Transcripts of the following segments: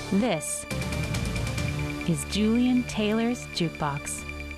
This is Julian Taylor's Jukebox.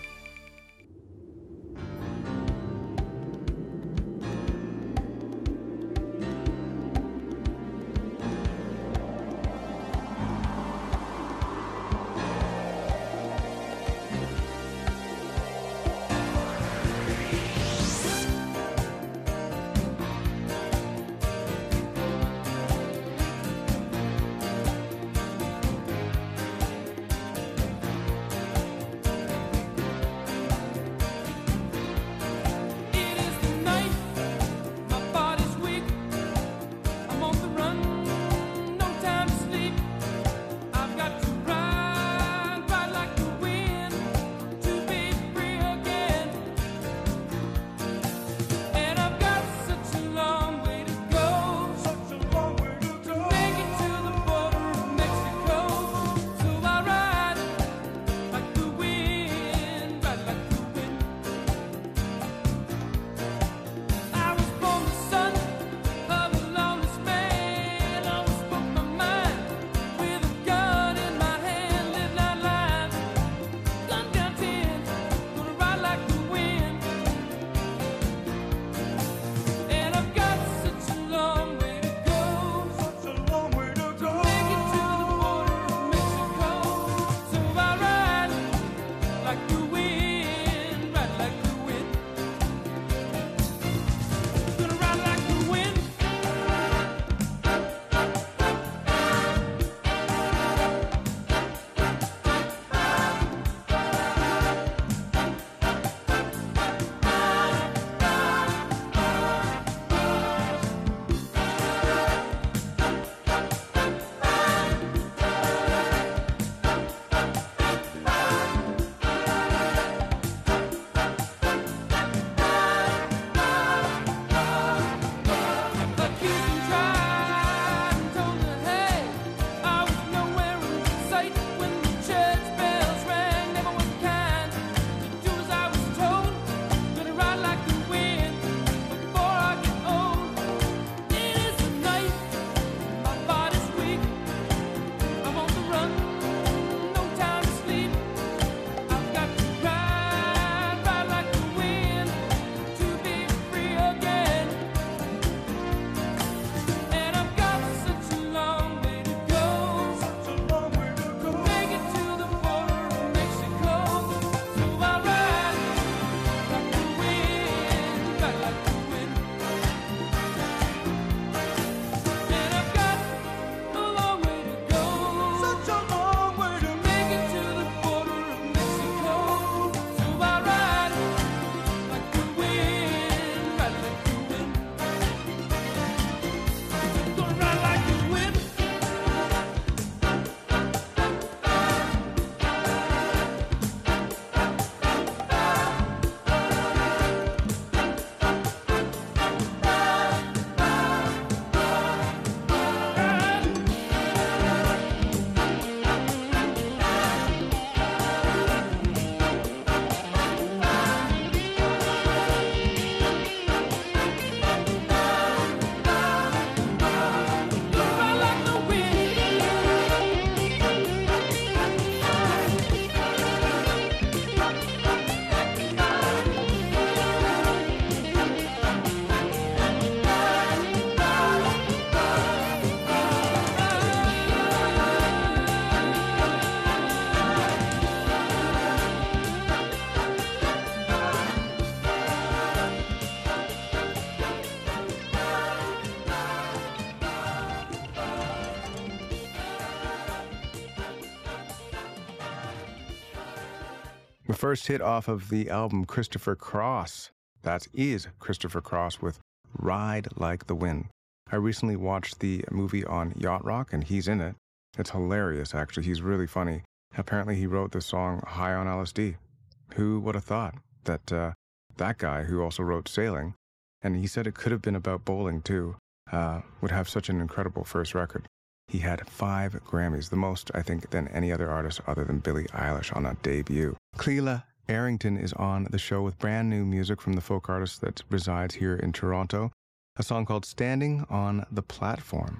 The first hit off of the album Christopher Cross. That is Christopher Cross with Ride Like the Wind. I recently watched the movie on Yacht Rock, and he's in it. It's hilarious, actually. He's really funny. Apparently, he wrote the song High on LSD. Who would have thought that that guy, who also wrote Sailing, and he said it could have been about bowling too, would have such an incredible first record. He had 5 Grammys, the most, I think, than any other artist other than Billie Eilish on that debut. Cleela Arrington is on the show with brand new music from the folk artist that resides here in Toronto, a song called Standing on the Platform.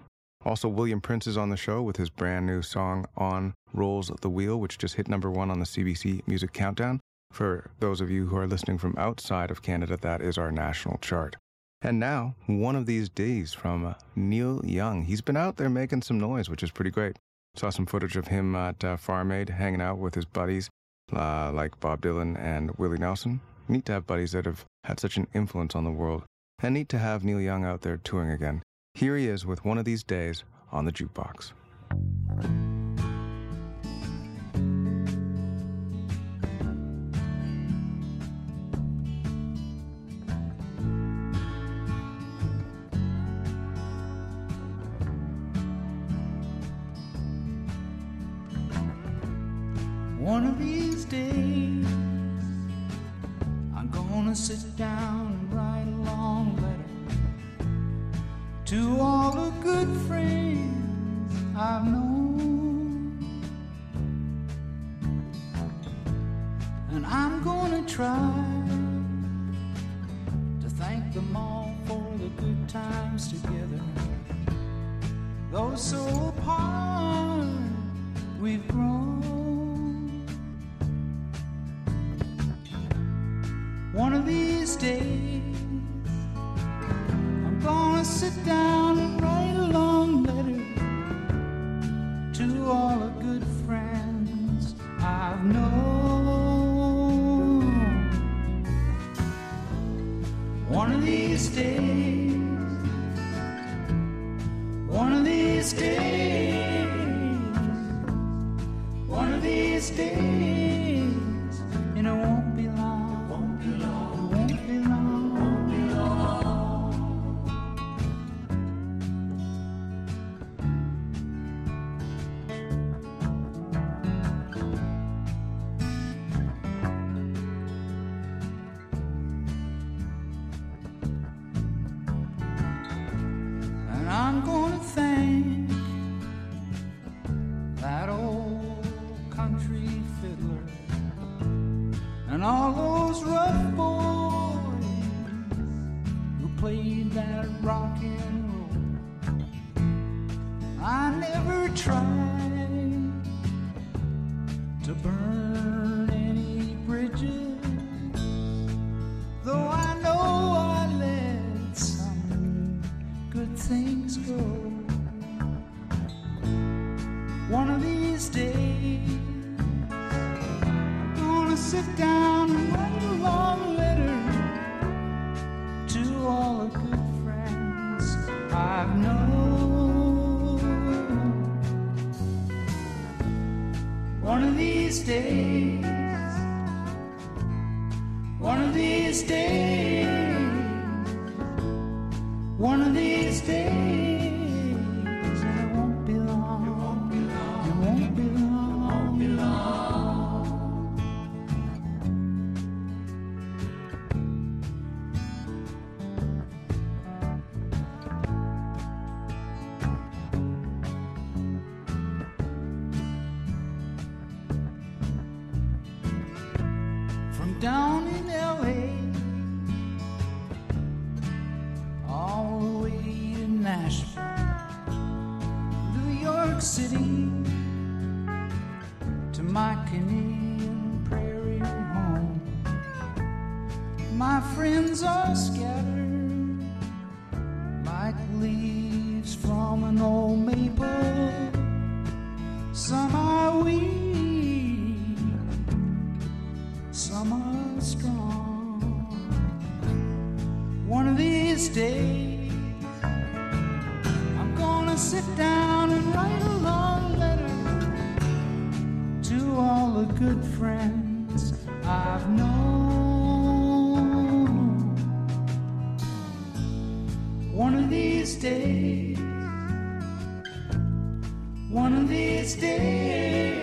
Also, William Prince is on the show with his brand new song On Rolls the Wheel, which just hit number 1 on the CBC Music Countdown. For those of you who are listening from outside of Canada, that is our national chart. And now, One of These Days from Neil Young. He's been out there making some noise, which is pretty great. Saw some footage of him at Farm Aid hanging out with his buddies like Bob Dylan and Willie Nelson. Neat to have buddies that have had such an influence on the world. And neat to have Neil Young out there touring again. Here he is with One of These Days on the Jukebox. One of these days, I'm gonna sit down and write a long letter to all the good friends I've known. And I'm gonna try to thank them all for the good times together. Though so apart we've grown. One of these days, I'm gonna sit down and write a long letter to all the good friends I've known. One of these days, one of these days, one of these days, and it won't be long. I'm gonna thank that old country fiddler and all those rough boys who played that rock and roll. I never tried to burn any bridges, though I know I let some good things go. One of these days, I'm gonna sit down and write a long letter to all the good friends I've known. One of these days, one of these days, one of these days, and it won't be long. It won't be long. It won't be long. It won't be long. From down in L.A. all the way to Nashville, New York City, to my Canadian prairie home. My friends are scattered like leaves from an old maple. Some are weak, some are strong. One of these days, I'm gonna sit down and write a long letter to all the good friends I've known. One of these days, one of these days,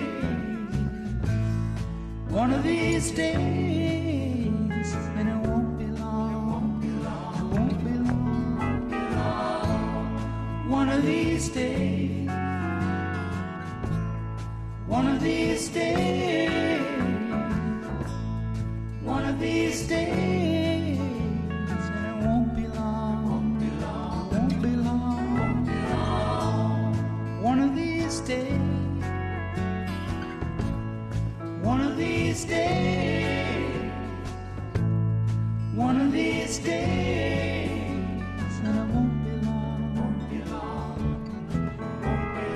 one of these days, and it won't be long. It won't be long. One of these days, one of these days, one of these days, and it won't be long. It won't be long. days, one of these days, one of these days, and it won't be long, won't be long, won't be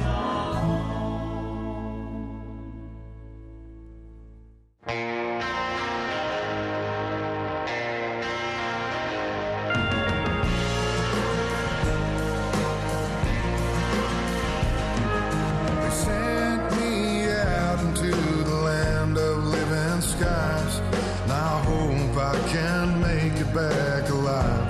They sent me out into the land of living skies. Now I hope I can make it back alive.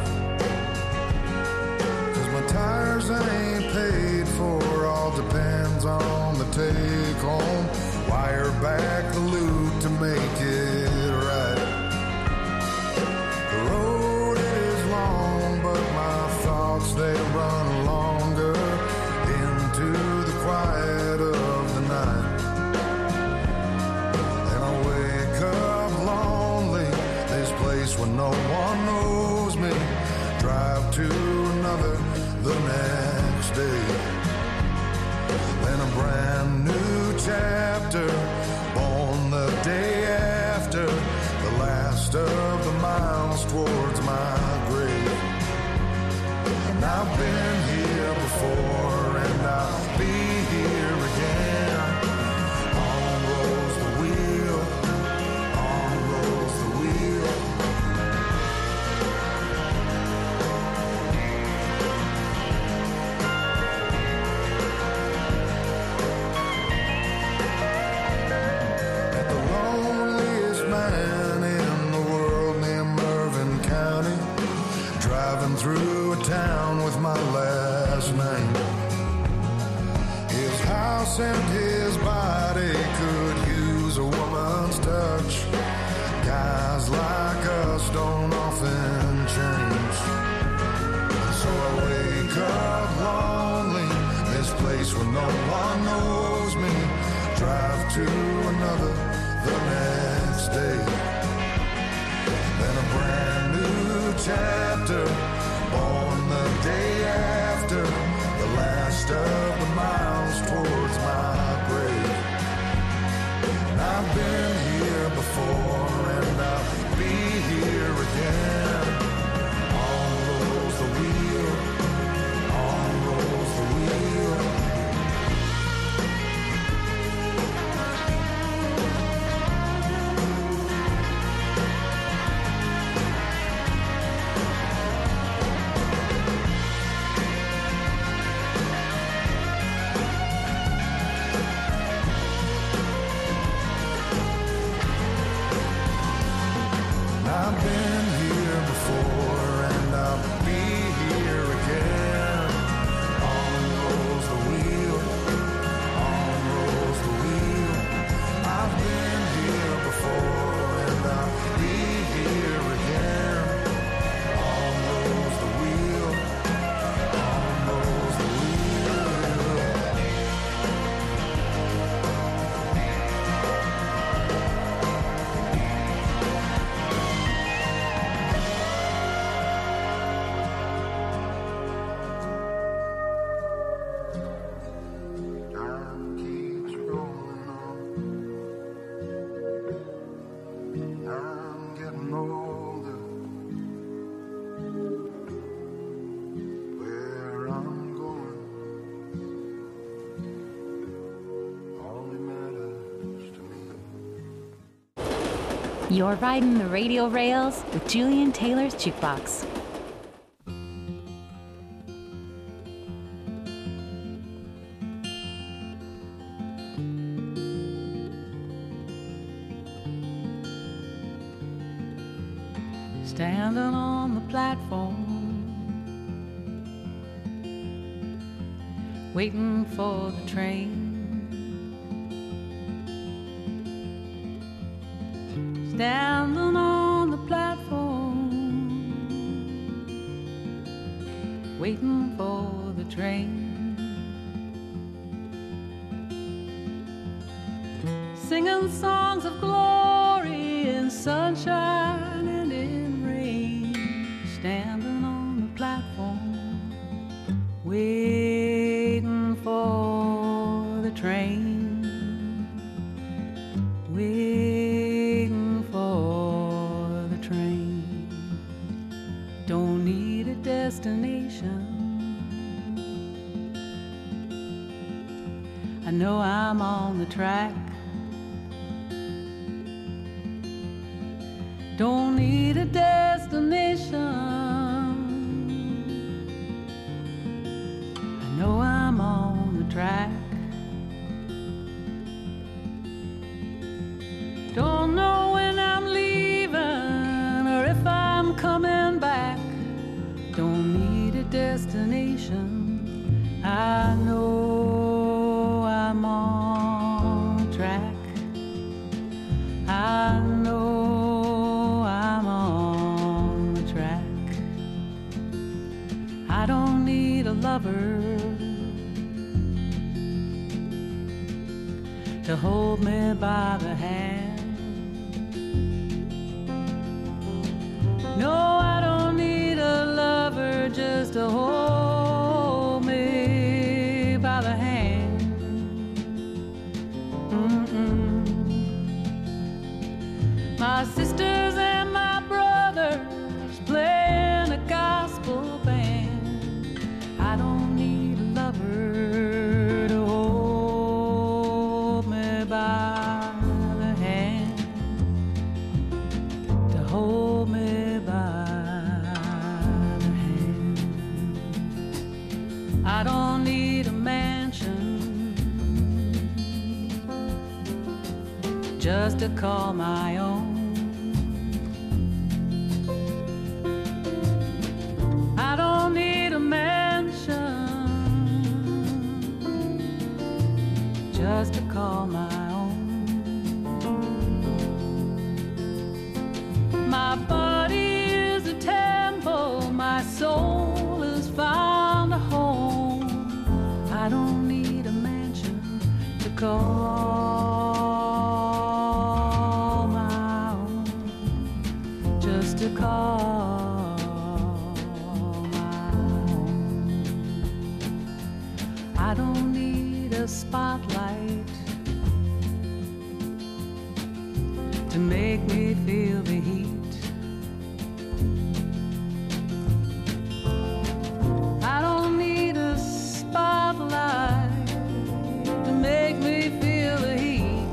'Cause my tires ain't paid for, all depends on the take home. Wire back the loot to make it right. The road is long, but my thoughts they run longer into the quiet of the night. And I wake up lonely, this place where no one knows me. Drive to another the next day. Then a brand new chapter, born the day after, the last of the miles towards my grave. And I've been here before, and I'll be here again. On rolls the wheel, on rolls the wheel. At the loneliest man in the world near Mervyn County, driving through a town with my last name. His house and his body could use a woman's touch. Guys like us don't often change. And so I wake up lonely, this place where no one knows me. Drive to another the next day. Then a brand new chapter, born the day after, the last of the miles towards my grave. And I've been here before, and I'll be here again. On rolls the wheel, on rolls the wheel. I've been here before, and I'll be here again. On rolls the wheel, on rolls the wheel. I've been here before, and I'll be here again. On rolls the wheel, on rolls the wheel. Time keeps rolling on. I'm getting older. Where I'm going only matters to me. You're riding the radio rails with Julian Taylor's Jukebox. Standing on the platform, waiting for the train. Standing on the platform, waiting for the train. Singing songs of glory in sunshine and in rain. Standing on the platform, waiting for the train, waiting for the train. Don't need a destination. I know I'm on the track. Don't need a destination. I know I'm on the track. Don't know when I'm leaving or if I'm coming back. Don't need a destination. I know I'm on track. I know I'm on the track. I don't need a lover to hold me by the hand. No, I don't need a lover just to hold me by the hand. My sisters and my brothers playing a gospel band. I don't need a lover to hold me by the hand, to hold me by the hand. I don't need a mansion just to call my own. I don't need a mansion just to call my own. My body is a temple, my soul has found a home. I don't need a mansion to call my own, just to call my own. I don't need a spotlight to make me feel the heat. I don't need a spotlight to make me feel the heat.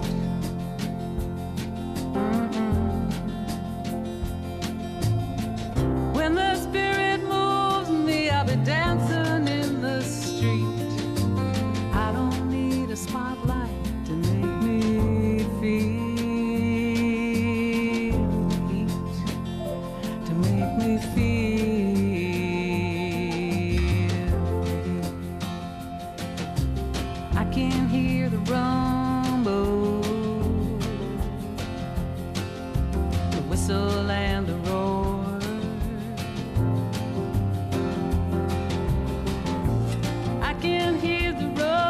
When the spirit moves me, I'll be dancing in the street. I don't need a spotlight to make me feel the heat, to make me feel the heat. I can hear the rumble, the whistle and the roar. I can hear the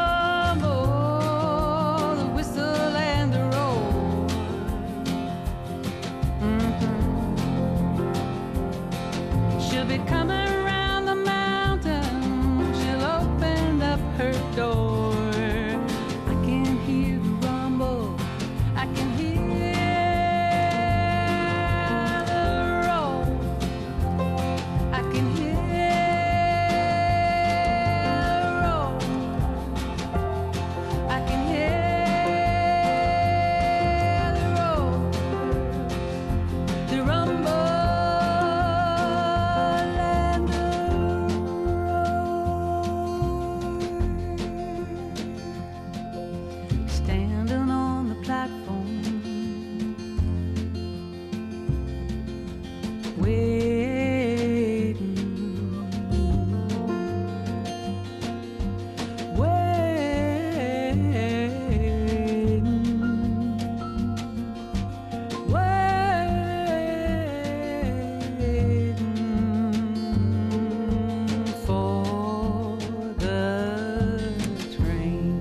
rumble, the whistle and the roar. She'll be coming around the mountain, she'll open up her door. I can hear the rumble, I can hear the roar. I can hear the roar. I can hear the roar, the rumble and the roar. Standing on the platform, waiting, waiting for the train.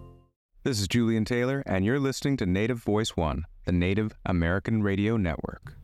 This is Julian Taylor, and you're listening to Native Voice One, the Native American Radio Network.